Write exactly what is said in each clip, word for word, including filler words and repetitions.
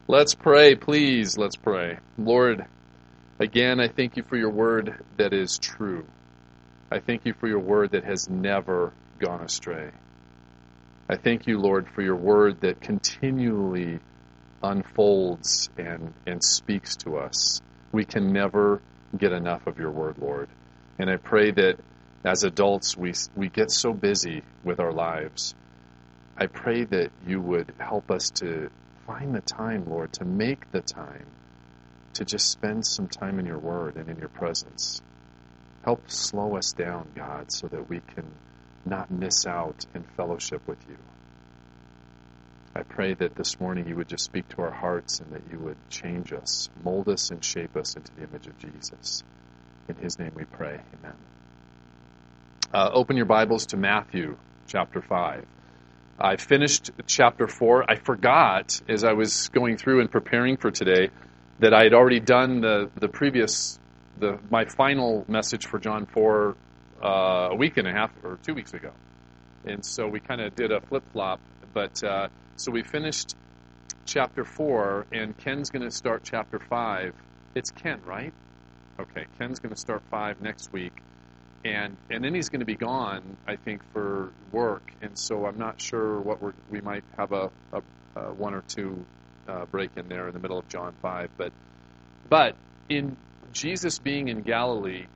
Let's pray, please. Let's pray. Lord, again, I thank you for your word that is true. I thank you for your word that has never gone astray. I thank you, Lord, for your word that continually unfolds and, and speaks to us. We can never get enough of your word, Lord. And I pray that as adults, we we get so busy with our lives. I pray that you would help us to find the time, Lord, to make the time to just spend some time in your word and in your presence. Help slow us down, God, so that we can not miss out in fellowship with you. I pray that this morning you would just speak to our hearts and that you would change us, mold us, and shape us into the image of Jesus. In his name we pray. Amen. Uh, open your Bibles to Matthew chapter five. I finished chapter four. I forgot, as I was going through and preparing for today, that I had already done the, the previous, the my final message for John four uh, a week and a half, or two weeks ago. And so we kind of did a flip-flop. But uh, so we finished chapter four, and Ken's going to start chapter five. It's Ken, right? Okay, Ken's going to start five next week. And and then he's going to be gone, I think, for work. And so I'm not sure what we're, we might have a, a, a one or two uh, break in there in the middle of John five. But but in Jesus being in Galilee,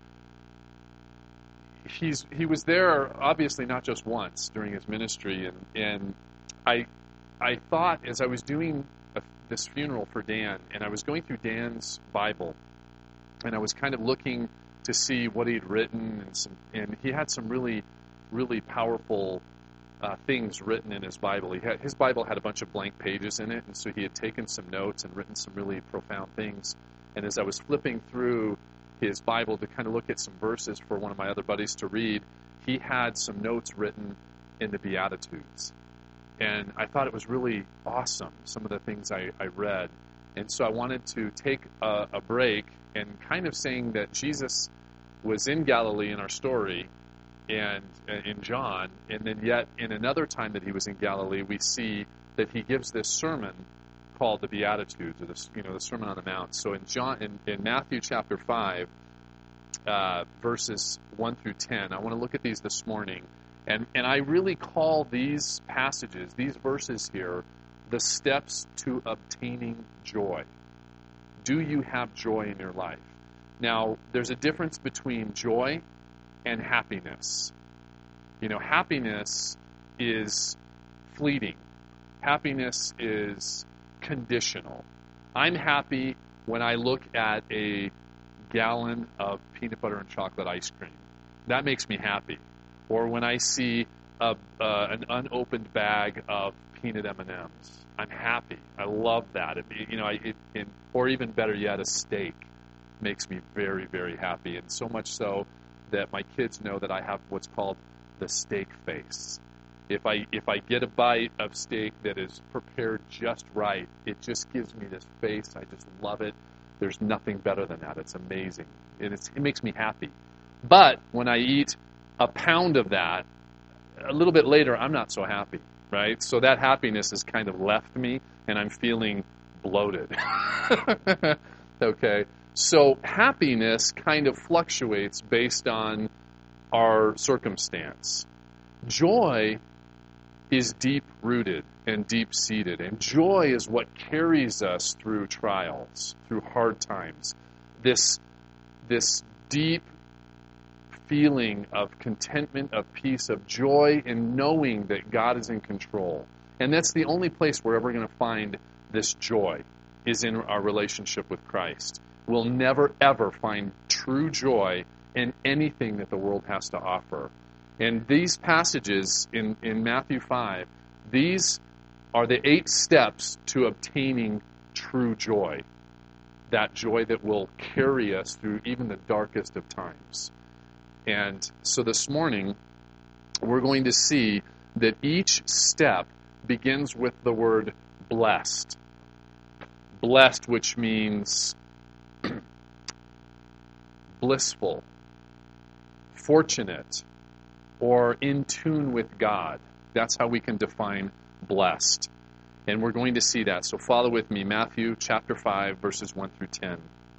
he's he was there obviously not just once during his ministry. And and I I thought as I was doing a, this funeral for Dan, and I was going through Dan's Bible, and I was kind of looking to see what he'd written, and some, and he had some really, really powerful uh, things written in his Bible. He had, his Bible had a bunch of blank pages in it, and so he had taken some notes and written some really profound things. And as I was flipping through his Bible to kind of look at some verses for one of my other buddies to read, he had some notes written in the Beatitudes. And I thought it was really awesome, some of the things I, I read. And so I wanted to take a, a break and kind of saying that Jesus was in Galilee in our story and in John, and then yet in another time that he was in Galilee, we see that he gives this sermon called the Beatitudes, or the, you know, the Sermon on the Mount. So in John, in, in Matthew chapter five, uh, verses one through ten, I want to look at these this morning, and and I really call these passages, these verses here, the steps to obtaining joy. Do you have joy in your life? Now, there's a difference between joy and happiness. You know, happiness is fleeting. Happiness is conditional. I'm happy when I look at a gallon of peanut butter and chocolate ice cream. That makes me happy. Or when I see a, uh, an unopened bag of peanut M and M's. I'm happy. I love that. It, you know, I, it, it, or even better yet, a steak makes me very, very happy. And so much so that my kids know that I have what's called the steak face. If I if I get a bite of steak that is prepared just right, it just gives me this face. I just love it. There's nothing better than that. It's amazing. And it's, it makes me happy. But when I eat a pound of that, a little bit later, I'm not so happy. Right? So that happiness has kind of left me, and I'm feeling bloated. Okay? So happiness kind of fluctuates based on our circumstance. Joy is deep-rooted and deep-seated, and joy is what carries us through trials, through hard times. This, this deep feeling of contentment, of peace, of joy in knowing that God is in control. And that's the only place we're ever going to find this joy, is in our relationship with Christ. We'll never, ever find true joy in anything that the world has to offer. And these passages in, in Matthew five, these are the eight steps to obtaining true joy. That joy that will carry us through even the darkest of times. And so this morning, we're going to see that each step begins with the word blessed. Blessed, which means blissful, fortunate, or in tune with God. That's how we can define blessed. And we're going to see that. So follow with me, Matthew chapter five, verses one through ten.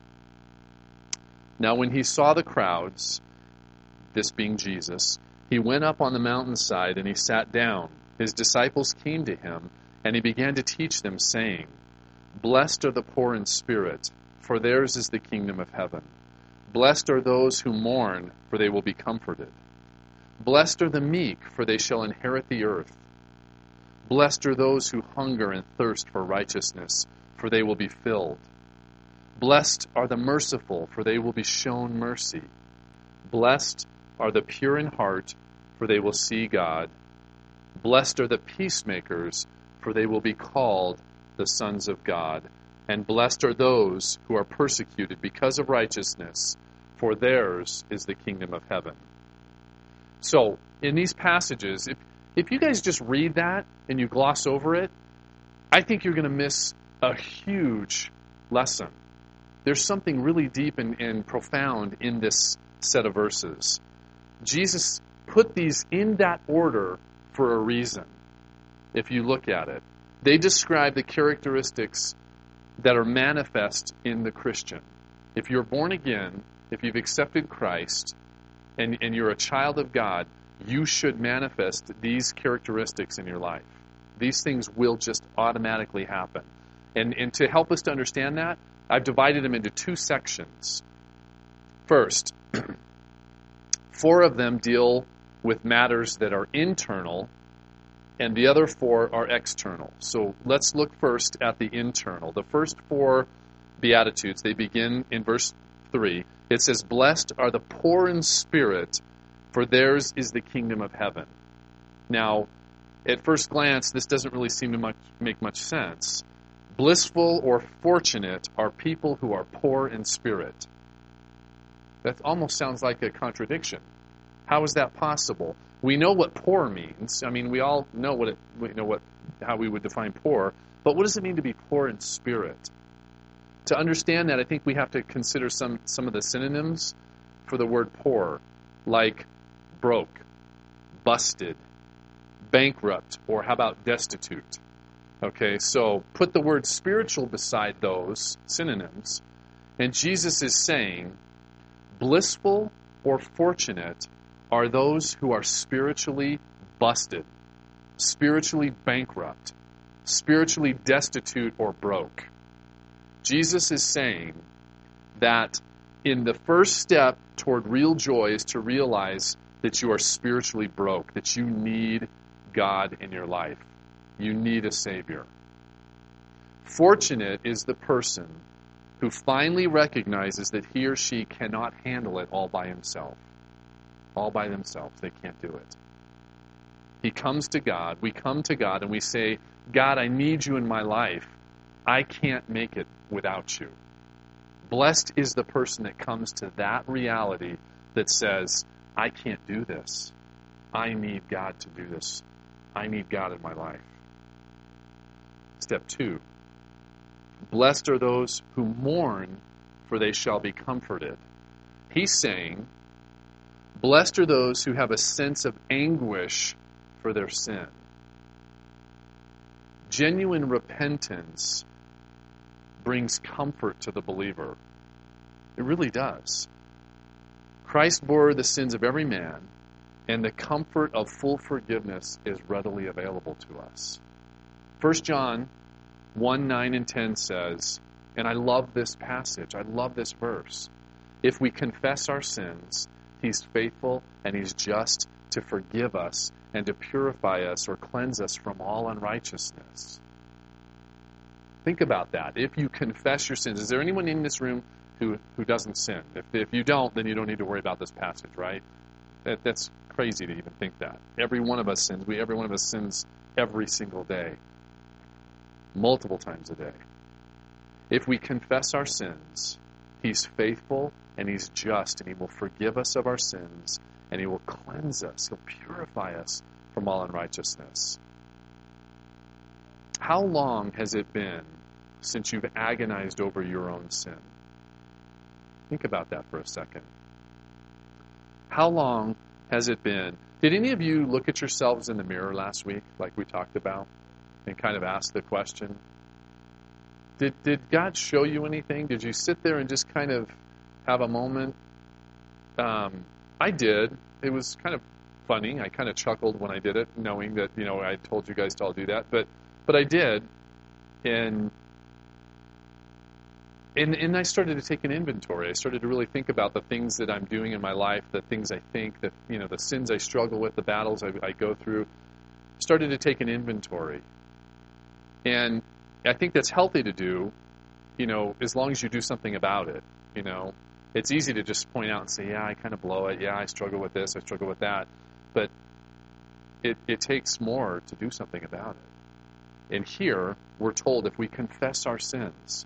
Now when he saw the crowds, this being Jesus, he went up on the mountainside and he sat down. His disciples came to him, and he began to teach them, saying, Blessed are the poor in spirit, for theirs is the kingdom of heaven. Blessed are those who mourn, for they will be comforted. Blessed are the meek, for they shall inherit the earth. Blessed are those who hunger and thirst for righteousness, for they will be filled. Blessed are the merciful, for they will be shown mercy. Blessed are the pure in heart, for they will see God. Blessed are the peacemakers, for they will be called the sons of God. And blessed are those who are persecuted because of righteousness, for theirs is the kingdom of heaven. So, in these passages, if, if you guys just read that and you gloss over it, I think you're going to miss a huge lesson. There's something really deep and, and profound in this set of verses. Jesus put these in that order for a reason, if you look at it. They describe the characteristics that are manifest in the Christian. If you're born again, if you've accepted Christ, and, and you're a child of God, you should manifest these characteristics in your life. These things will just automatically happen. And, and to help us to understand that, I've divided them into two sections. First, four of them deal with matters that are internal, and the other four are external. So let's look first at the internal. The first four Beatitudes, they begin in verse three. It says, Blessed are the poor in spirit, for theirs is the kingdom of heaven. Now, at first glance, this doesn't really seem to much, make much sense. Blissful or fortunate are people who are poor in spirit. That almost sounds like a contradiction. How is that possible? We know what poor means. I mean, we all know what it, we know what how we would define poor. But what does it mean to be poor in spirit? To understand that, I think we have to consider some, some of the synonyms for the word poor, like broke, busted, bankrupt, or how about destitute? Okay, so put the word spiritual beside those synonyms, and Jesus is saying, blissful or fortunate are those who are spiritually busted, spiritually bankrupt, spiritually destitute or broke. Jesus is saying that in the first step toward real joy is to realize that you are spiritually broke, that you need God in your life. You need a Savior. Fortunate is the person who finally recognizes that he or she cannot handle it all by himself. All by themselves. They can't do it. He comes to God. We come to God and we say, God, I need you in my life. I can't make it without you. Blessed is the person that comes to that reality that says, I can't do this. I need God to do this. I need God in my life. Step two. Blessed are those who mourn, for they shall be comforted. He's saying, blessed are those who have a sense of anguish for their sin. Genuine repentance brings comfort to the believer. It really does. Christ bore the sins of every man, and the comfort of full forgiveness is readily available to us. First John one, nine, and ten says, and I love this passage, I love this verse, if we confess our sins, He's faithful and He's just to forgive us and to purify us or cleanse us from all unrighteousness. Think about that. If you confess your sins, is there anyone in this room who, who doesn't sin? If, if you don't, then you don't need to worry about this passage, right? That, that's crazy to even think that. Every one of us sins. We, every one of us sins every single day. Multiple times a day. If we confess our sins, He's faithful and He's just, and He will forgive us of our sins, and He will cleanse us. He'll purify us from all unrighteousness. How long has it been since you've agonized over your own sin? Think about that for a second. How long has it been? Did any of you look at yourselves in the mirror last week, like we talked about? and kind of ask the question, did, did God show you anything? Did you sit there and just kind of have a moment? Um, I did. It was kind of funny. I kind of chuckled when I did it, knowing that, you know, I told you guys to all do that. But but I did. And, and, and I started to take an inventory. I started to really think about the things that I'm doing in my life, the things I think, that, you know, the sins I struggle with, the battles I, I go through. Started to take an inventory. And I think that's healthy to do, you know, as long as you do something about it, you know. It's easy to just point out and say, yeah, I kind of blow it. Yeah, I struggle with this. I struggle with that. But it, it takes more to do something about it. And here, we're told if we confess our sins,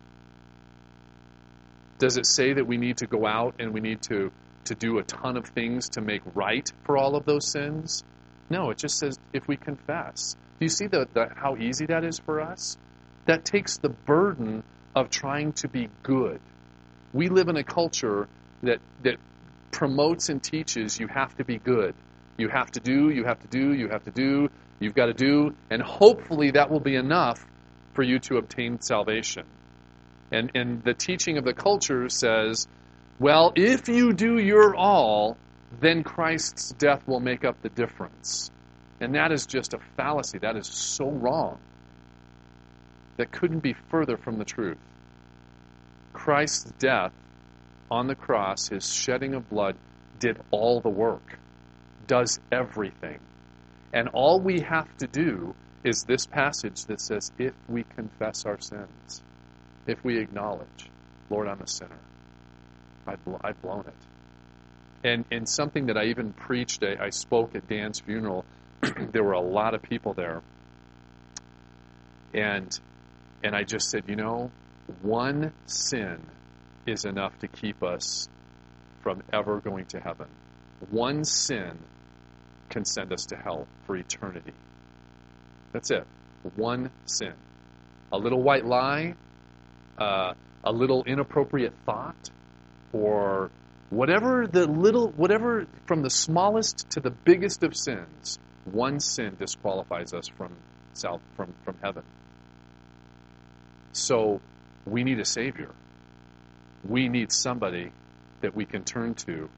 does it say that we need to go out and we need to, to do a ton of things to make right for all of those sins? No, it just says if we confess. Do you see the, the, how easy that is for us? That takes the burden of trying to be good. We live in a culture that that promotes and teaches you have to be good. You have to do, you have to do, you have to do, you've got to do, and hopefully that will be enough for you to obtain salvation. And, and the teaching of the culture says, well, if you do your all, then Christ's death will make up the difference. And that is just a fallacy. That is so wrong. That couldn't be further from the truth. Christ's death on the cross, his shedding of blood, did all the work, does everything. And all we have to do is this passage that says, if we confess our sins, if we acknowledge, Lord, I'm a sinner. I've, I've blown it. And, and something that I even preached, I, I spoke at Dan's funeral. There were a lot of people there. And, and I just said, you know, one sin is enough to keep us from ever going to heaven. One sin can send us to hell for eternity. That's it. One sin. A little white lie, uh, a little inappropriate thought, or whatever the little, whatever from the smallest to the biggest of sins, one sin disqualifies us from south from, from heaven. So we need a Savior. We need somebody that we can turn to,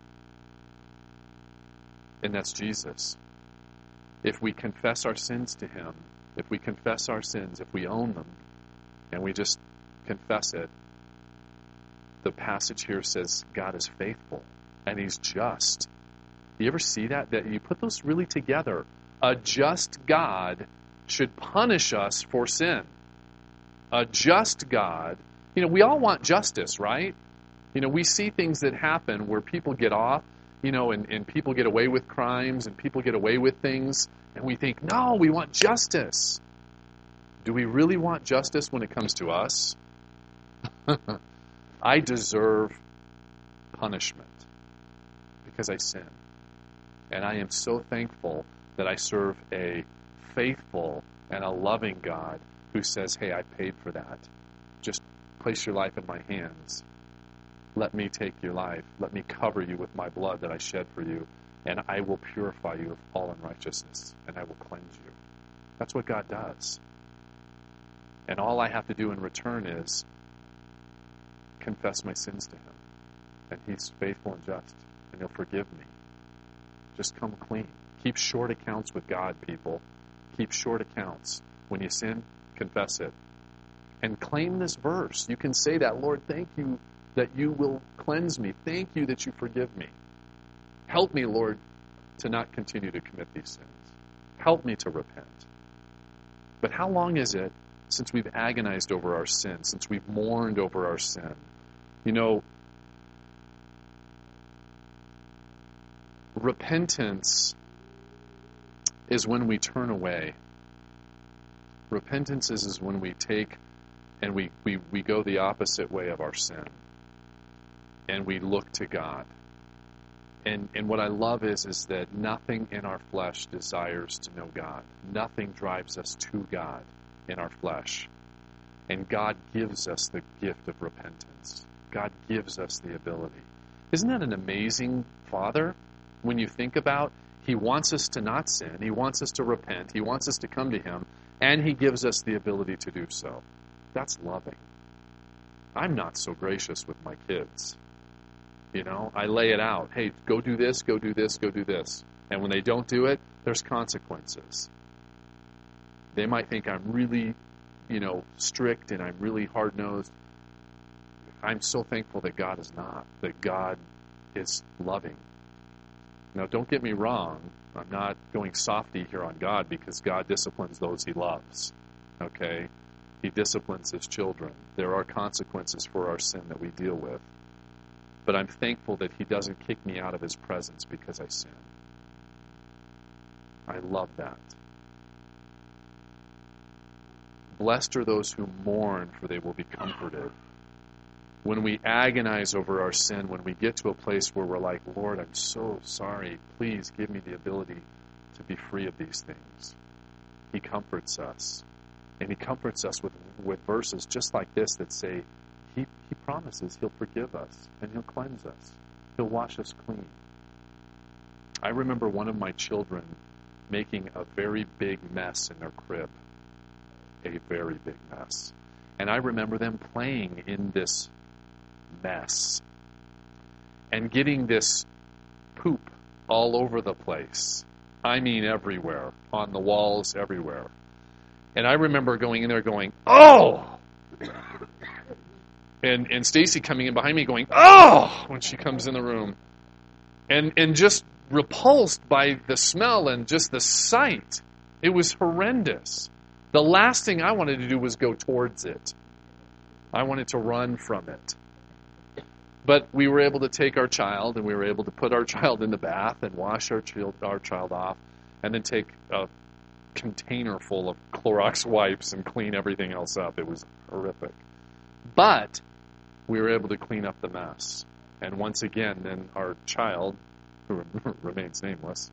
and that's Jesus. If we confess our sins to him, if we confess our sins, if we own them, and we just confess it, the passage here says God is faithful and he's just. You ever see that? That you put those really together. A just God should punish us for sin. A just God, you know, we all want justice, right? You know, we see things that happen where people get off, you know, and, and people get away with crimes and people get away with things, and we think, no, we want justice. Do we really want justice when it comes to us? I deserve punishment because I sin. And I am so thankful that I serve a faithful and a loving God who says, hey, I paid for that. Just place your life in my hands. Let me take your life. Let me cover you with my blood that I shed for you, and I will purify you of all unrighteousness, and I will cleanse you. That's what God does. And all I have to do in return is confess my sins to him. And he's faithful and just, and he'll forgive me. Just come clean. Keep short accounts with God, people. Keep short accounts. When you sin, confess it. And claim this verse. You can say that, Lord, thank you that you will cleanse me. Thank you that you forgive me. Help me, Lord, to not continue to commit these sins. Help me to repent. But how long is it since we've agonized over our sin, since we've mourned over our sin? You know, repentance is when we turn away. Repentance is, is when we take and we, we, we go the opposite way of our sin. And we look to God. And and what I love is, is that nothing in our flesh desires to know God. Nothing drives us to God in our flesh. And God gives us the gift of repentance. God gives us the ability. Isn't that an amazing Father? When you think about, He wants us to not sin. He wants us to repent. He wants us to come to Him, and He gives us the ability to do so. That's loving. I'm not so gracious with my kids. You know, I lay it out. Hey, go do this, go do this, go do this. And when they don't do it, there's consequences. They might think I'm really, you know, strict and I'm really hard-nosed. I'm so thankful that God is not, that God is loving. Now, don't get me wrong. I'm not going softy here on God, because God disciplines those He loves. Okay? He disciplines His children. There are consequences for our sin that we deal with. But I'm thankful that He doesn't kick me out of His presence because I sin. I love that. Blessed are those who mourn, for they will be comforted. When we agonize over our sin, when we get to a place where we're like, Lord, I'm so sorry, please give me the ability to be free of these things. He comforts us. And He comforts us with, with verses just like this that say, he, he promises He'll forgive us and He'll cleanse us. He'll wash us clean. I remember one of my children making a very big mess in their crib. A very big mess. And I remember them playing in this mess and getting this poop all over the place. I mean everywhere, on the walls, everywhere. And I remember going in there going, oh! And and Stacy coming in behind me going, oh! When she comes in the room. And and just repulsed by the smell and just the sight. It was horrendous. The last thing I wanted to do was go towards it. I wanted to run from it. But we were able to take our child, and we were able to put our child in the bath and wash our child, our child off, and then take a container full of Clorox wipes and clean everything else up. It was horrific. But we were able to clean up the mess. And once again, then our child, who remains nameless,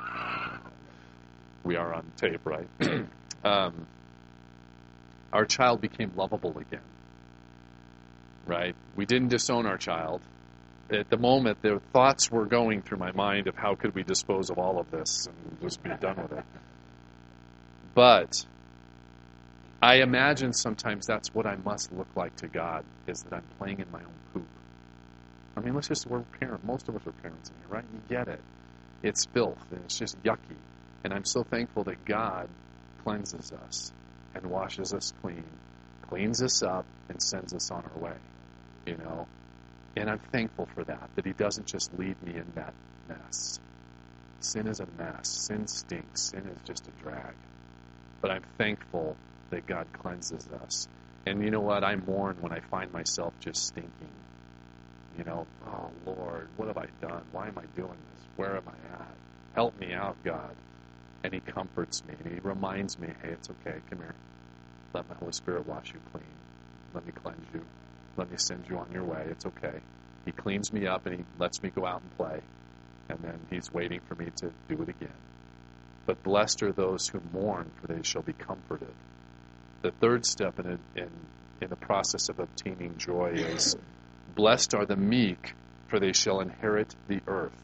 we are on tape, right? um, our child became lovable again. Right? We didn't disown our child. At the moment, the thoughts were going through my mind of how could we dispose of all of this and just be done with it. But I imagine sometimes that's what I must look like to God, is that I'm playing in my own poop. I mean, let's just, we're parents. Most of us are parents in here, right? You get it. It's filth, and it's just yucky. And I'm so thankful that God cleanses us and washes us clean, cleans us up, and sends us on our way. You know? And I'm thankful for that, that He doesn't just leave me in that mess. Sin is a mess. Sin stinks. Sin is just a drag. But I'm thankful that God cleanses us. And you know what? I mourn when I find myself just stinking. You know, oh, Lord, what have I done? Why am I doing this? Where am I at? Help me out, God. And He comforts me, and He reminds me, hey, it's okay. Come here. Let my Holy Spirit wash you clean. Let me cleanse you. Let me send you on your way. It's okay. He cleans me up, and He lets me go out and play. And then He's waiting for me to do it again. But blessed are those who mourn, for they shall be comforted. The third step in, a, in, in the process of obtaining joy is, blessed are the meek, for they shall inherit the earth.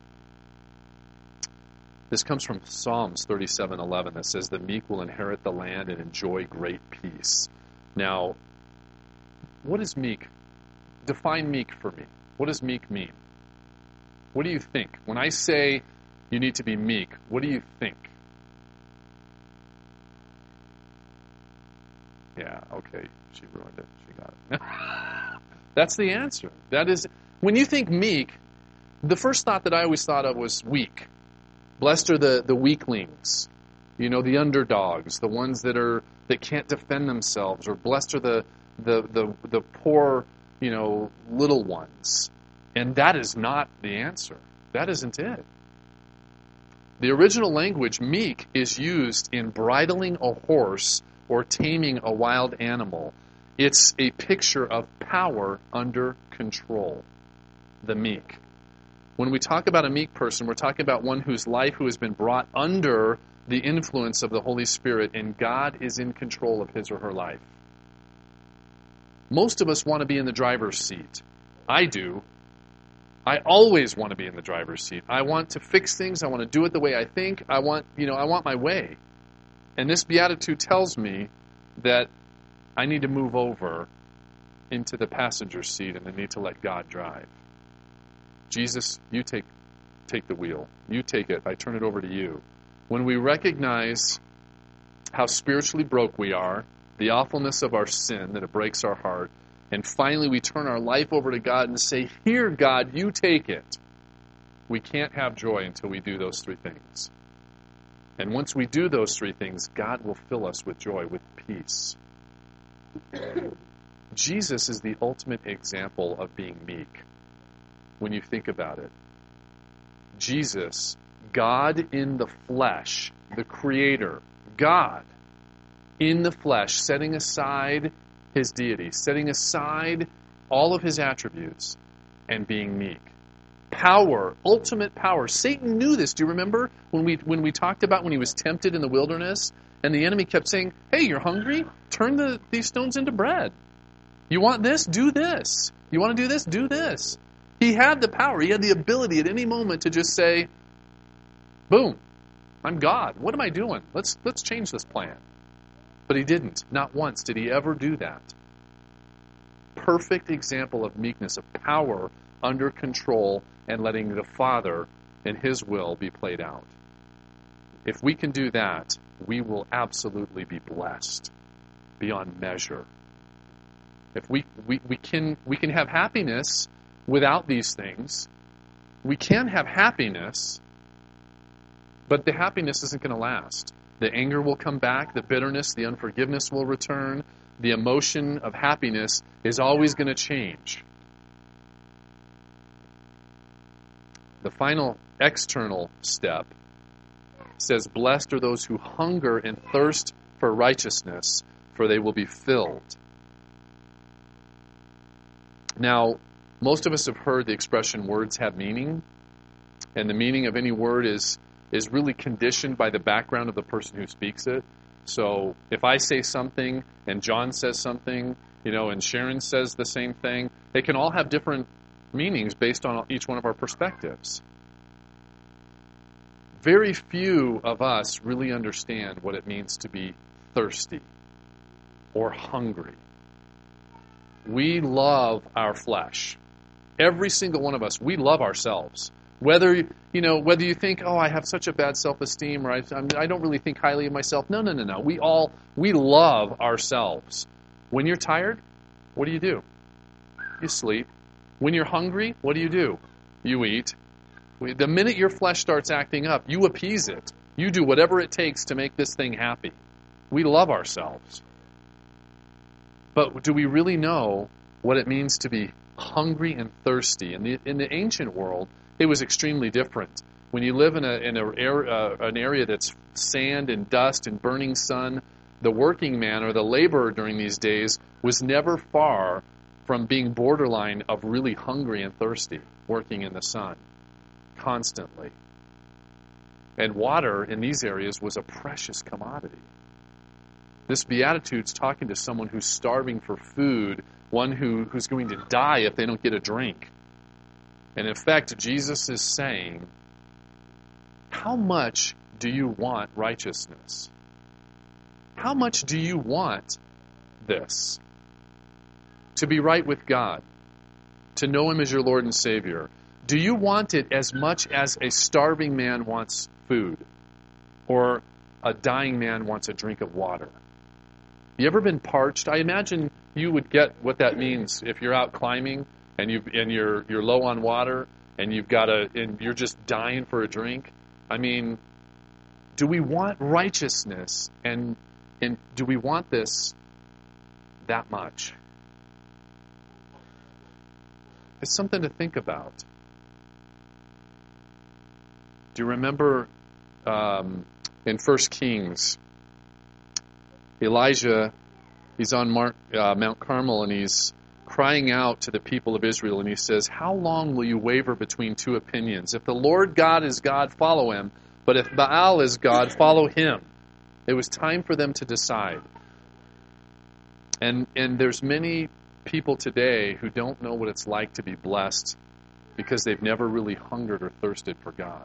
This comes from Psalms thirty-seven eleven that says, the meek will inherit the land and enjoy great peace. Now, what is meek? Define meek for me. What does meek mean? What do you think? When I say you need to be meek, what do you think? Yeah, okay, she ruined it. She got it. That's the answer. That is, when you think meek, the first thought that I always thought of was weak. Blessed are the, the weaklings, you know, the underdogs, the ones that are that can't defend themselves, or blessed are the the the, the poor, you know, little ones. And that is not the answer. That isn't it. The original language, meek, is used in bridling a horse or taming a wild animal. It's a picture of power under control. The meek. When we talk about a meek person, we're talking about one whose life who has been brought under the influence of the Holy Spirit, and God is in control of his or her life. Most of us want to be in the driver's seat. I do. I always want to be in the driver's seat. I want to fix things. I want to do it the way I think. I want, you know, I want my way. And this beatitude tells me that I need to move over into the passenger seat and I need to let God drive. Jesus, you take take the wheel. You take it. I turn it over to you. When we recognize how spiritually broke we are, the awfulness of our sin, that it breaks our heart, and finally we turn our life over to God and say, here, God, you take it. We can't have joy until we do those three things. And once we do those three things, God will fill us with joy, with peace. Jesus is the ultimate example of being meek when you think about it. Jesus, God in the flesh, the Creator, God in the flesh, setting aside his deity, setting aside all of his attributes, and being meek. Power, ultimate power. Satan knew this. Do you remember when we when we talked about when he was tempted in the wilderness, and the enemy kept saying, hey, you're hungry? Turn the, these stones into bread. You want this? Do this. You want to do this? Do this. He had the power. He had the ability at any moment to just say, boom, I'm God. What am I doing? Let's let's change this plan. But he didn't. Not once did he ever do that. Perfect example of meekness, of power under control and letting the Father and his will be played out. If we can do that, we will absolutely be blessed beyond measure. If we, we, we can we can have happiness without these things. We can have happiness, but the happiness isn't going to last. The anger will come back, the bitterness, the unforgiveness will return. The emotion of happiness is always going to change. The final external step says, blessed are those who hunger and thirst for righteousness, for they will be filled. Now, most of us have heard the expression words have meaning, and the meaning of any word is is really conditioned by the background of the person who speaks it. So if I say something and John says something, you know, and Sharon says the same thing, they can all have different meanings based on each one of our perspectives. Very few of us really understand what it means to be thirsty or hungry. We love our flesh. Every single one of us, we love ourselves. Whether you know, whether you think, oh, I have such a bad self-esteem, or I, I don't really think highly of myself. No, no, no, no. We all we love ourselves. When you're tired, what do you do? You sleep. When you're hungry, what do you do? You eat. The minute your flesh starts acting up, you appease it. You do whatever it takes to make this thing happy. We love ourselves. But do we really know what it means to be hungry and thirsty? In the in the ancient world, it was extremely different. When you live in a in a, uh, an area that's sand and dust and burning sun, the working man or the laborer during these days was never far from being borderline of really hungry and thirsty, working in the sun constantly. And water in these areas was a precious commodity. This beatitude's talking to someone who's starving for food, one who, who's going to die if they don't get a drink. And in fact, Jesus is saying, how much do you want righteousness? How much do you want this? To be right with God, to know Him as your Lord and Savior. Do you want it as much as a starving man wants food, or a dying man wants a drink of water? You ever been parched? I imagine you would get what that means if you're out climbing and you and you're you're low on water and you've got a and you're just dying for a drink. I mean, do we want righteousness, and and do we want this that much? It's something to think about. Do you remember um, in First Kings, Elijah, he's on Mar- uh, Mount Carmel, and he's crying out to the people of Israel, and he says, how long will you waver between two opinions? If the Lord God is God, follow Him, but if Baal is God, follow him. It was time for them to decide. And and there's many people today who don't know what it's like to be blessed because they've never really hungered or thirsted for God.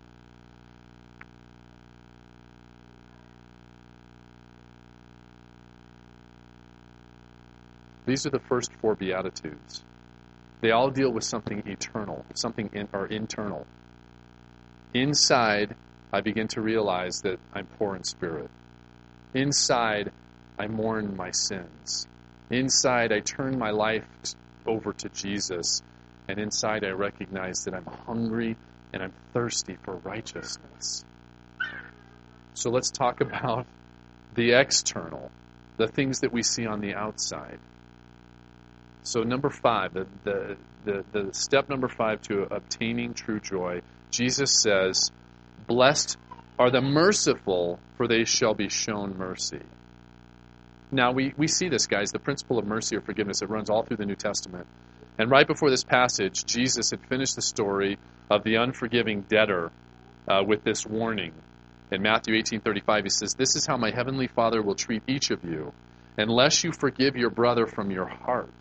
These are the first four Beatitudes. They all deal with something eternal, something in, or internal. Inside, I begin to realize that I'm poor in spirit. Inside, I mourn my sins. Inside, I turn my life over to Jesus. And inside, I recognize that I'm hungry and I'm thirsty for righteousness. So let's talk about the external, the things that we see on the outside. So number five, the, the, the, the step number five to obtaining true joy, Jesus says, "Blessed are the merciful, for they shall be shown mercy." Now, we, we see this, guys, the principle of mercy or forgiveness. It runs all through the New Testament. And right before this passage, Jesus had finished the story of the unforgiving debtor uh, with this warning. In Matthew eighteen thirty-five, he says, "This is how my heavenly Father will treat each of you, unless you forgive your brother from your heart."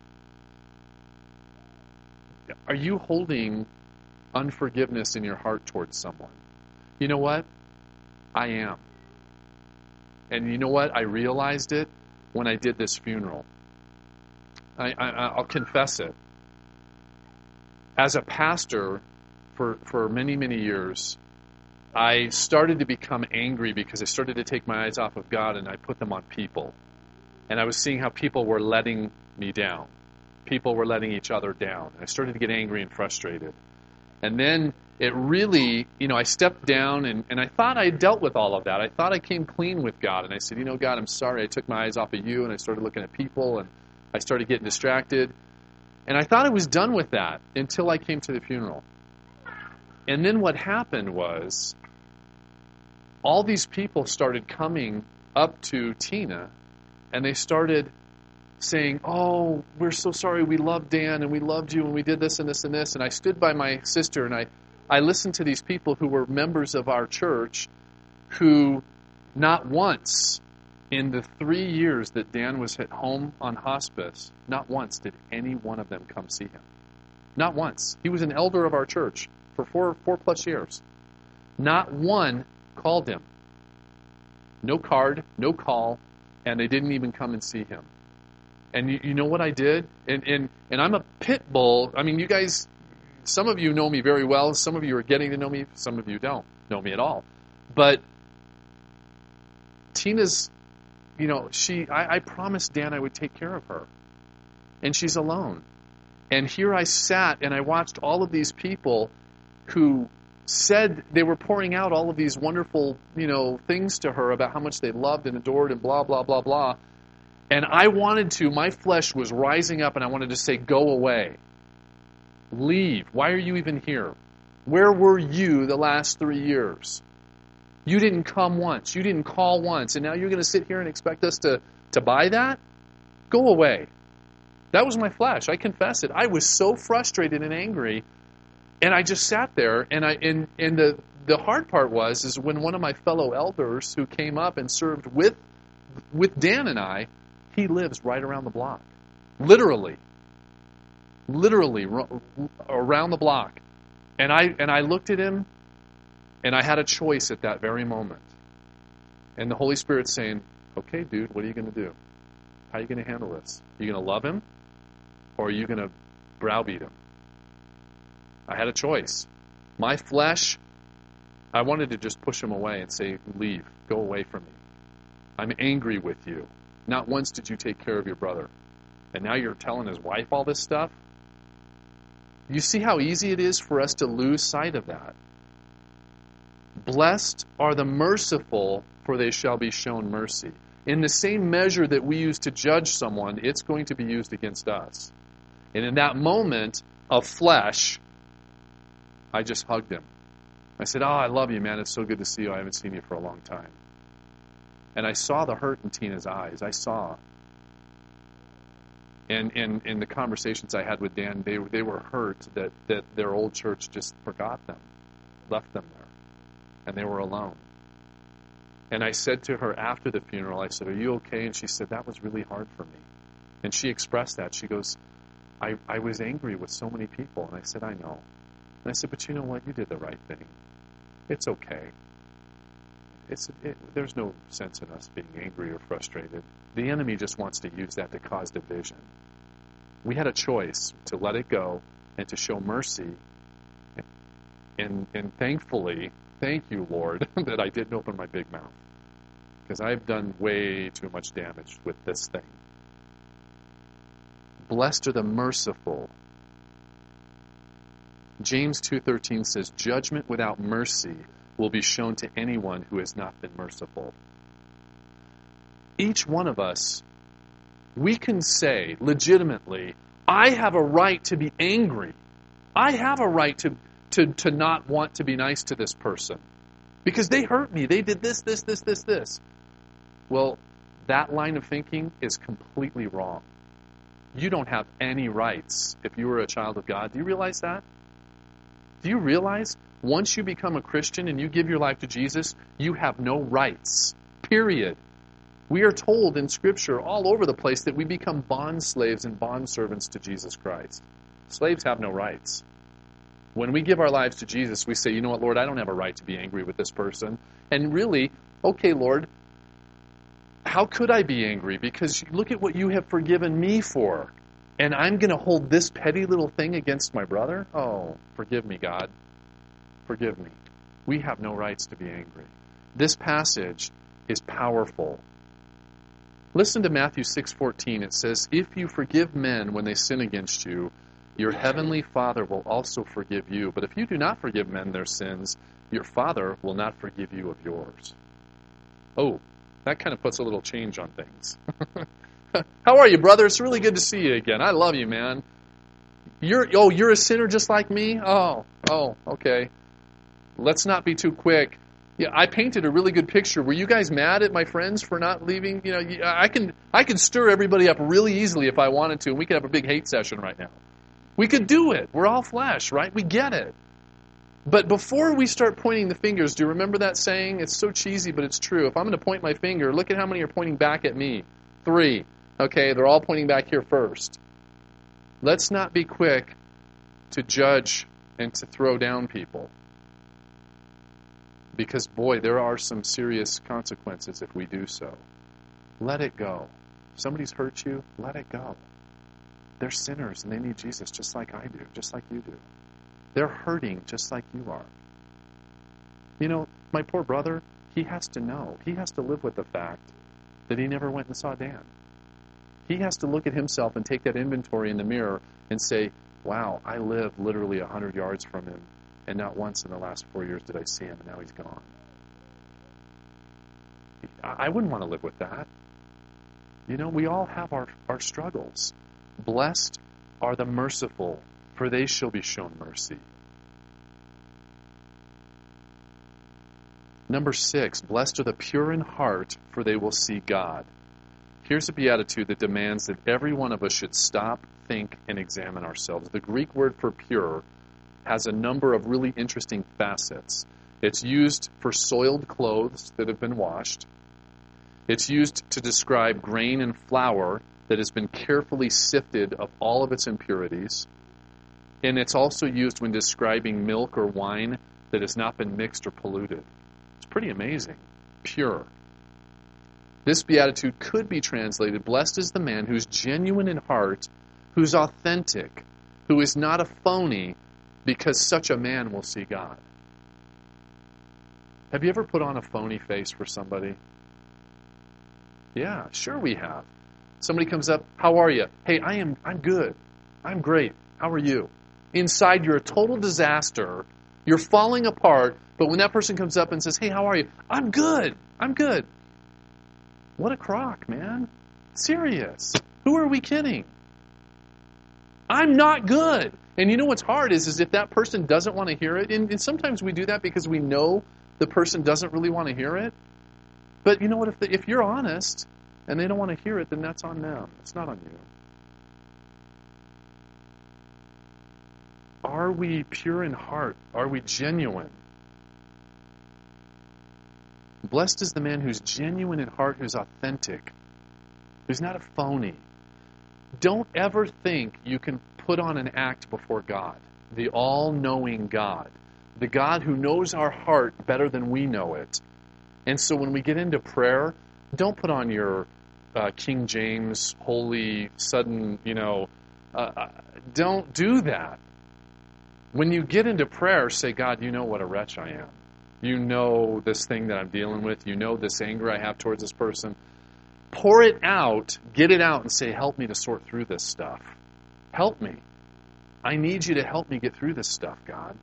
Are you holding unforgiveness in your heart towards someone? You know what? I am. And you know what? I realized it when I did this funeral. I, I, I'll confess it. As a pastor for, for many, many years, I started to become angry because I started to take my eyes off of God and I put them on people. And I was seeing how people were letting me down. People were letting each other down. I started to get angry and frustrated. And then it really, you know, I stepped down and, and I thought I dealt with all of that. I thought I came clean with God. And I said, you know, God, I'm sorry. I took my eyes off of you and I started looking at people and I started getting distracted. And I thought I was done with that until I came to the funeral. And then what happened was all these people started coming up to Tina and they started saying, "Oh, we're so sorry, we loved Dan and we loved you and we did this and this and this." And I stood by my sister and I, I listened to these people who were members of our church who not once in the three years that Dan was at home on hospice, not once did any one of them come see him. Not once. He was an elder of our church for four, four plus years. Not one called him. No card, no call, and they didn't even come and see him. And you, you know what I did? And, and and I'm a pit bull. I mean, you guys, some of you know me very well. Some of you are getting to know me. Some of you don't know me at all. But Tina's, you know, she, I, I promised Dan I would take care of her. And she's alone. And here I sat and I watched all of these people who said they were pouring out all of these wonderful, you know, things to her about how much they loved and adored and blah, blah, blah, blah. And I wanted to, my flesh was rising up and I wanted to say, "Go away. Leave. Why are you even here? Where were you the last three years? You didn't come once. You didn't call once. And now you're going to sit here and expect us to, to buy that? Go away." That was my flesh. I confess it. I was so frustrated and angry. And I just sat there. And I and, and the, the hard part was is when one of my fellow elders who came up and served with with Dan and I, he lives right around the block. Literally. Literally r- around the block. And I and I looked at him, and I had a choice at that very moment. And the Holy Spirit's saying, "Okay, dude, what are you going to do? How are you going to handle this? Are you going to love him? Or are you going to browbeat him?" I had a choice. My flesh, I wanted to just push him away and say, "Leave. Go away from me. I'm angry with you. Not once did you take care of your brother. And now you're telling his wife all this stuff?" You see how easy it is for us to lose sight of that. Blessed are the merciful, for they shall be shown mercy. In the same measure that we use to judge someone, it's going to be used against us. And in that moment of flesh, I just hugged him. I said, "Oh, I love you, man. It's so good to see you. I haven't seen you for a long time." And I saw the hurt in Tina's eyes. I saw. And in in the conversations I had with Dan, they they were hurt that, that their old church just forgot them, left them there, and they were alone. And I said to her after the funeral, I said, "Are you okay?" And she said, "That was really hard for me." And she expressed that. She goes, I, I was angry with so many people. And I said, I know. And I said, but you know what? You did the right thing. It's okay. It's, it, there's no sense in us being angry or frustrated. The enemy just wants to use that to cause division. We had a choice to let it go and to show mercy. And, and thankfully, thank you, Lord, that I didn't open my big mouth. Because I've done way too much damage with this thing. Blessed are the merciful. James two thirteen says, judgment without mercy will be shown to anyone who has not been merciful. Each one of us, we can say legitimately, I have a right to be angry. I have a right to, to, to not want to be nice to this person. Because they hurt me. They did this, this, this, this, this. Well, that line of thinking is completely wrong. You don't have any rights if you were a child of God. Do you realize that? Do you realize once you become a Christian and you give your life to Jesus, you have no rights. Period. We are told in Scripture all over the place that we become bond slaves and bond servants to Jesus Christ. Slaves have no rights. When we give our lives to Jesus, we say, you know what, Lord, I don't have a right to be angry with this person. And really, okay, Lord, how could I be angry? Because look at what you have forgiven me for. And I'm going to hold this petty little thing against my brother? Oh, forgive me, God. Forgive me. We have no rights to be angry. This passage is powerful. Listen to Matthew six fourteen. It says, if you forgive men when they sin against you, your heavenly Father will also forgive you. But if you do not forgive men their sins, your Father will not forgive you of yours. Oh, that kind of puts a little change on things. How are you, brother? It's really good to see you again. I love you, man. You're oh, you're a sinner just like me? Oh, oh, okay. Let's not be too quick. Yeah, I painted a really good picture. Were you guys mad at my friends for not leaving? You know, I can I can stir everybody up really easily if I wanted to, and we could have a big hate session right now. We could do it. We're all flesh, right? We get it. But before we start pointing the fingers, do you remember that saying? It's so cheesy, but it's true. If I'm going to point my finger, look at how many are pointing back at me. Three. Okay, they're all pointing back here first. Let's not be quick to judge and to throw down people. Because, boy, there are some serious consequences if we do so. Let it go. If somebody's hurt you, let it go. They're sinners and they need Jesus just like I do, just like you do. They're hurting just like you are. You know, my poor brother, he has to know. He has to live with the fact that he never went and saw Dan. He has to look at himself and take that inventory in the mirror and say, wow, I live literally one hundred yards from him, and not once in the last four years did I see him, and now he's gone. I wouldn't want to live with that. You know, we all have our, our struggles. Blessed are the merciful, for they shall be shown mercy. Number six, blessed are the pure in heart, for they will see God. Here's a beatitude that demands that every one of us should stop, think, and examine ourselves. The Greek word for pure has a number of really interesting facets. It's used for soiled clothes that have been washed. It's used to describe grain and flour that has been carefully sifted of all of its impurities. And it's also used when describing milk or wine that has not been mixed or polluted. It's pretty amazing. Pure. This beatitude could be translated, blessed is the man who's genuine in heart, who's authentic, who is not a phony, because such a man will see God. Have you ever put on a phony face for somebody? Yeah, sure we have. Somebody comes up, how are you? Hey, I am, I'm good. I'm great. How are you? Inside, you're a total disaster. You're falling apart, but when that person comes up and says, hey, how are you? I'm good. I'm good. What a crock, man. Serious. Who are we kidding? I'm not good. And you know what's hard is, is if that person doesn't want to hear it, and, and sometimes we do that because we know the person doesn't really want to hear it. But you know what? If, the, if you're honest and they don't want to hear it, then that's on them. It's not on you. Are we pure in heart? Are we genuine? Blessed is the man who's genuine in heart, who's authentic, who's not a phony. Don't ever think you can put on an act before God, the all-knowing God, the God who knows our heart better than we know it. And so when we get into prayer, don't put on your uh, King James, holy, sudden, you know, uh, don't do that. When you get into prayer, say, God, you know what a wretch I am. You know this thing that I'm dealing with. You know this anger I have towards this person. Pour it out, get it out, and say, help me to sort through this stuff. Help me. I need you to help me get through this stuff, God.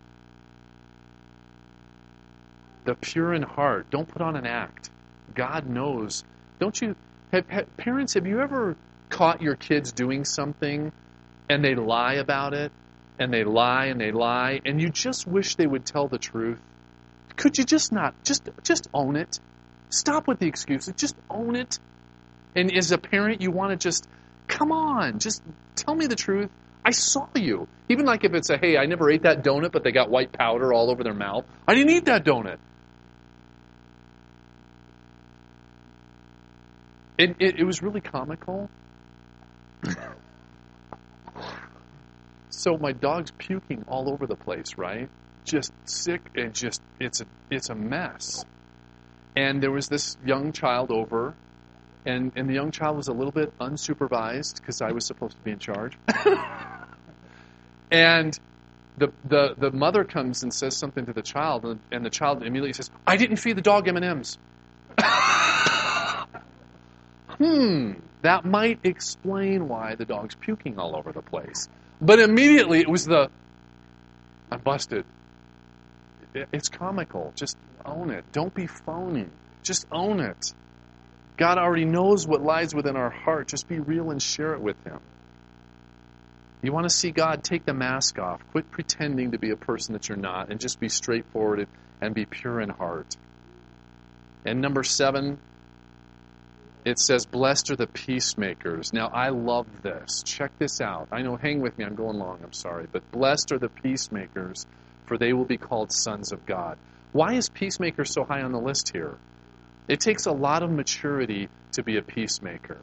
The pure in heart. Don't put on an act. God knows. Don't you, have, have, parents, have you ever caught your kids doing something and they lie about it? And they lie and they lie, and you just wish they would tell the truth? Could you just not, just just own it? Stop with the excuses. Just own it. And as a parent, you want to just, come on, just tell me the truth. I saw you. Even like if it's a, hey, I never ate that donut, but they got white powder all over their mouth. I didn't eat that donut. It, it, it was really comical. So my dog's puking all over the place, right? Just sick and just, it's a, it's a mess. And there was this young child over, and, and the young child was a little bit unsupervised because I was supposed to be in charge. And the, the the mother comes and says something to the child, and, and the child immediately says, I didn't feed the dog M and M's. hmm, that might explain why the dog's puking all over the place. But immediately it was the, I'm busted. It's comical. Just own it. Don't be phony. Just own it. God already knows what lies within our heart. Just be real and share it with Him. You want to see God, take the mask off. Quit pretending to be a person that you're not, and just be straightforward and be pure in heart. And number seven, it says, blessed are the peacemakers. Now, I love this. Check this out. I know, hang with me. I'm going long. I'm sorry. But blessed are the peacemakers, for they will be called sons of God. Why is peacemaker so high on the list here? It takes a lot of maturity to be a peacemaker.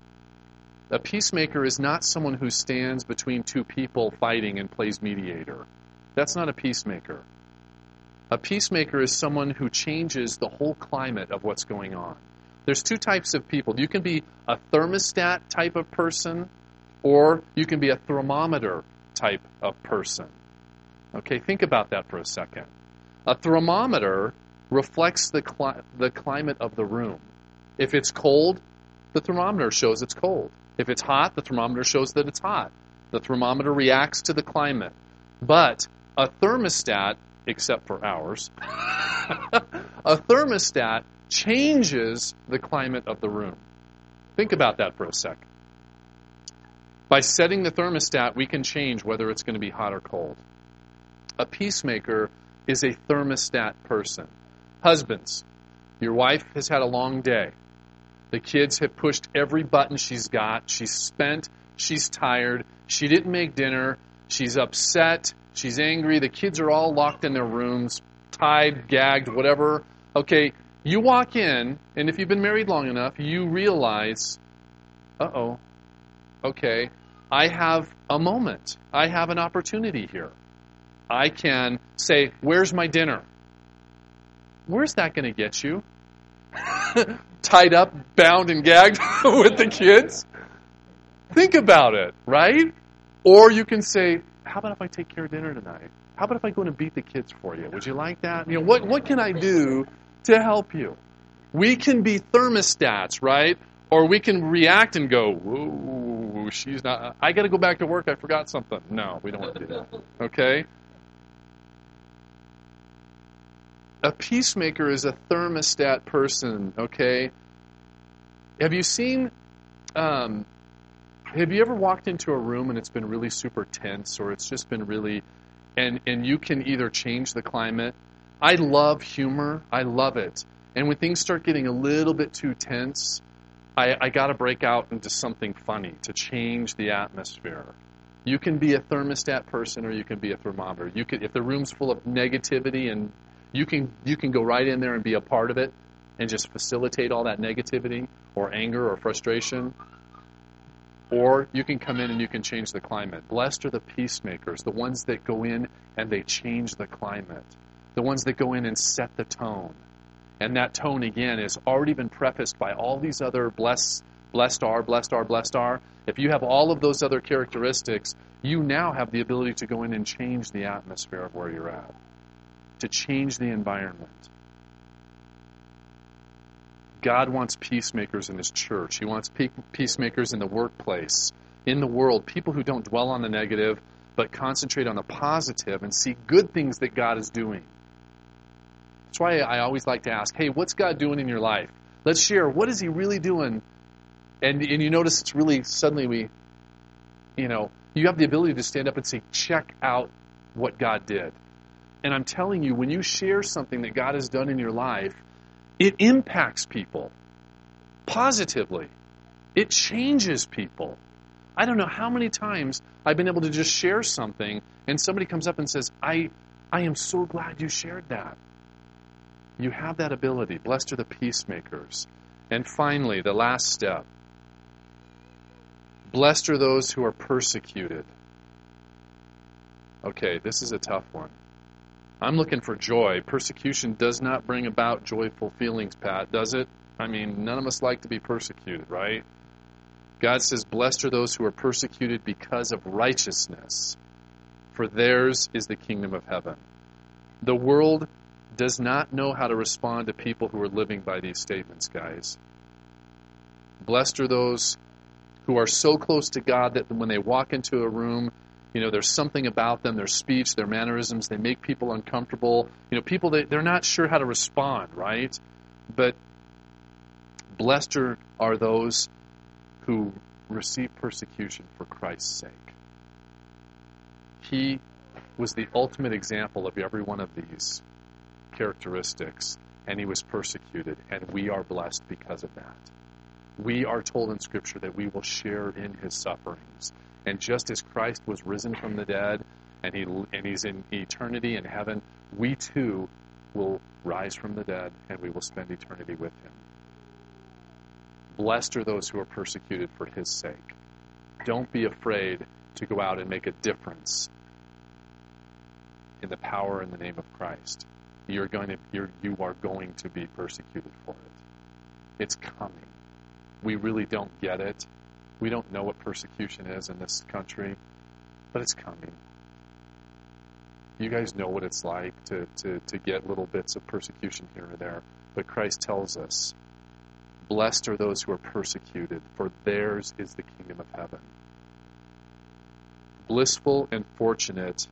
A peacemaker is not someone who stands between two people fighting and plays mediator. That's not a peacemaker. A peacemaker is someone who changes the whole climate of what's going on. There's two types of people. You can be a thermostat type of person, or you can be a thermometer type of person. Okay, think about that for a second. A thermometer reflects the cli- the climate of the room. If it's cold, the thermometer shows it's cold. If it's hot, the thermometer shows that it's hot. The thermometer reacts to the climate. But a thermostat, except for ours, a thermostat changes the climate of the room. Think about that for a second. By setting the thermostat, we can change whether it's going to be hot or cold. A peacemaker is a thermostat person. Husbands, your wife has had a long day. The kids have pushed every button she's got. She's spent. She's tired. She didn't make dinner. She's upset. She's angry. The kids are all locked in their rooms, tied, gagged, whatever. Okay, you walk in, and if you've been married long enough, you realize, uh-oh, okay, I have a moment. I have an opportunity here. I can say, where's my dinner? Where's that going to get you? Tied up, bound, and gagged with the kids? Think about it, right? Or you can say, how about if I take care of dinner tonight? How about if I go and beat the kids for you? Would you like that? You know, what, what can I do to help you? We can be thermostats, right? Or we can react and go, whoa, she's not, I got to go back to work, I forgot something. No, we don't want to do that. Okay? A peacemaker is a thermostat person, okay? Have you seen, um, have you ever walked into a room and it's been really super tense, or it's just been really, and, and you can either change the climate. I love humor. I love it. And when things start getting a little bit too tense, I, I got to break out into something funny to change the atmosphere. You can be a thermostat person, or you can be a thermometer. You can, if the room's full of negativity, and you can you can go right in there and be a part of it and just facilitate all that negativity or anger or frustration. Or you can come in and you can change the climate. Blessed are the peacemakers, the ones that go in and they change the climate, the ones that go in and set the tone. And that tone, again, has already been prefaced by all these other blessed, blessed are, blessed are, blessed are. If you have all of those other characteristics, you now have the ability to go in and change the atmosphere of where you're at, to change the environment. God wants peacemakers in His church. He wants peacemakers in the workplace, in the world, people who don't dwell on the negative, but concentrate on the positive and see good things that God is doing. That's why I always like to ask, hey, what's God doing in your life? Let's share. What is He really doing? And, and you notice it's really, suddenly we, you know, you have the ability to stand up and say, check out what God did. And I'm telling you, when you share something that God has done in your life, it impacts people positively. It changes people. I don't know how many times I've been able to just share something and somebody comes up and says, I, I am so glad you shared that. You have that ability. Blessed are the peacemakers. And finally, the last step. Blessed are those who are persecuted. Okay, this is a tough one. I'm looking for joy. Persecution does not bring about joyful feelings, Pat, does it? I mean, none of us like to be persecuted, right? God says, blessed are those who are persecuted because of righteousness, for theirs is the kingdom of heaven. The world does not know how to respond to people who are living by these statements, guys. Blessed are those who are so close to God that when they walk into a room, you know, there's something about them, their speech, their mannerisms, they make people uncomfortable. You know, people, they, they're not sure how to respond, right? But blessed are, are those who receive persecution for Christ's sake. He was the ultimate example of every one of these characteristics, and He was persecuted, and we are blessed because of that. We are told in Scripture that we will share in His sufferings. And just as Christ was risen from the dead, and he and He's in eternity in heaven, we too will rise from the dead, and we will spend eternity with Him. Blessed are those who are persecuted for His sake. Don't be afraid to go out and make a difference in the power and the name of Christ. You're going to, you're, you are going to be persecuted for it. It's coming. We really don't get it. We don't know what persecution is in this country, but it's coming. You guys know what it's like to, to, to get little bits of persecution here or there, but Christ tells us, blessed are those who are persecuted, for theirs is the kingdom of heaven. Blissful and fortunate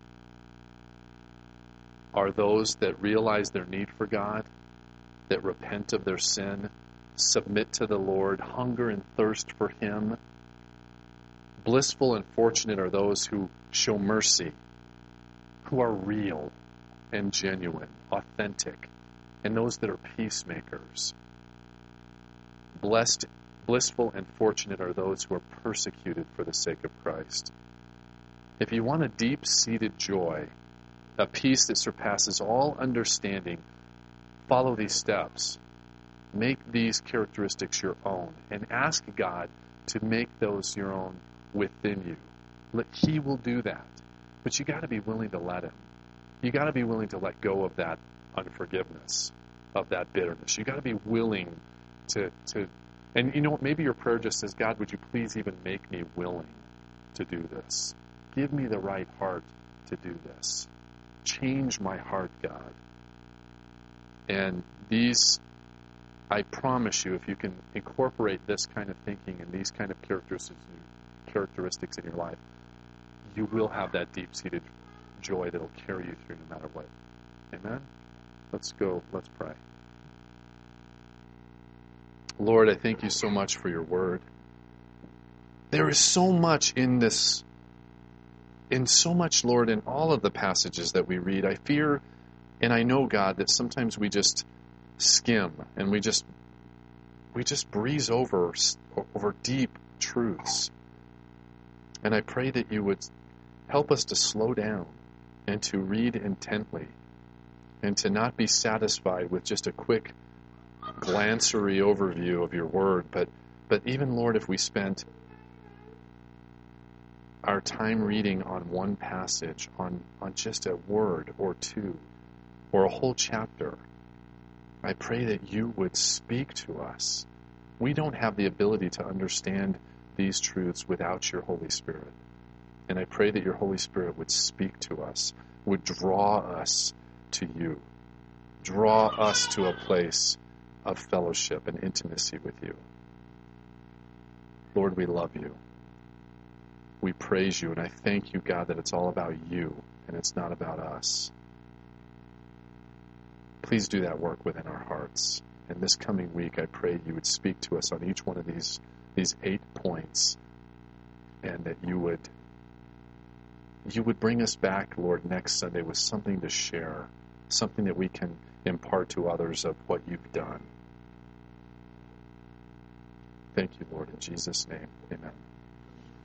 are those that realize their need for God, that repent of their sin, submit to the Lord, hunger and thirst for Him. Blissful and fortunate are those who show mercy, who are real and genuine, authentic, and those that are peacemakers. Blessed, blissful and fortunate are those who are persecuted for the sake of Christ. If you want a deep-seated joy, a peace that surpasses all understanding, follow these steps. Make these characteristics your own, and ask God to make those your own within you. Let, He will do that. But you got to be willing to let Him. You got to be willing to let go of that unforgiveness, of that bitterness. You got to be willing to, to, and you know what, maybe your prayer just says, God, would you please even make me willing to do this? Give me the right heart to do this. Change my heart, God. And these, I promise you, if you can incorporate this kind of thinking and these kind of characteristics, characteristics in your life, you will have that deep-seated joy that will carry you through no matter what. Amen? Let's go. Let's pray. Lord, I thank you so much for your word. There is so much in this, in so much, Lord, in all of the passages that we read. I fear, and I know, God, that sometimes we just skim and we just we just breeze over over deep truths. And I pray that you would help us to slow down and to read intently and to not be satisfied with just a quick glancery overview of your word, but but even, Lord, if we spent our time reading on one passage, on, on just a word or two, or a whole chapter, I pray that you would speak to us. We don't have the ability to understand these truths without your Holy Spirit. And I pray that your Holy Spirit would speak to us, would draw us to you, draw us to a place of fellowship and intimacy with you. Lord, we love you. We praise you, and I thank you, God, that it's all about you and it's not about us. Please do that work within our hearts. And this coming week, I pray you would speak to us on each one of these, these eight points, and that you would you would bring us back, Lord, next Sunday with something to share, something that we can impart to others of what you've done. Thank you, Lord, in Jesus' name. Amen.